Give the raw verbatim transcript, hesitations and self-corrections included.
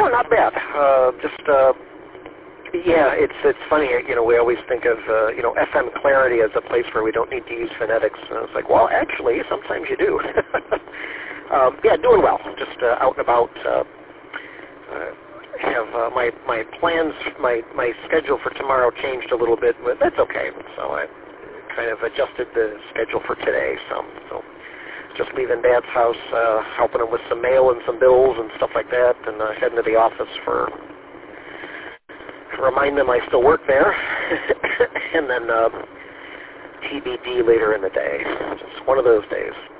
Oh, not bad. Uh, just, uh, yeah, it's it's funny. You know, we always think of uh, you know F M Clarity as a place where we don't need to use phonetics. And it's like, well, actually, sometimes you do. um, yeah, doing well. Just uh, out and about. Uh, uh, have uh, my my plans, my my schedule for tomorrow changed a little bit, but that's okay. So I kind of adjusted the schedule for today. So so. Just leaving Dad's house, uh, helping him with some mail and some bills and stuff like that, and uh, heading to the office for, remind them I still work there, and then uh, T B D later in the day. Just one of those days.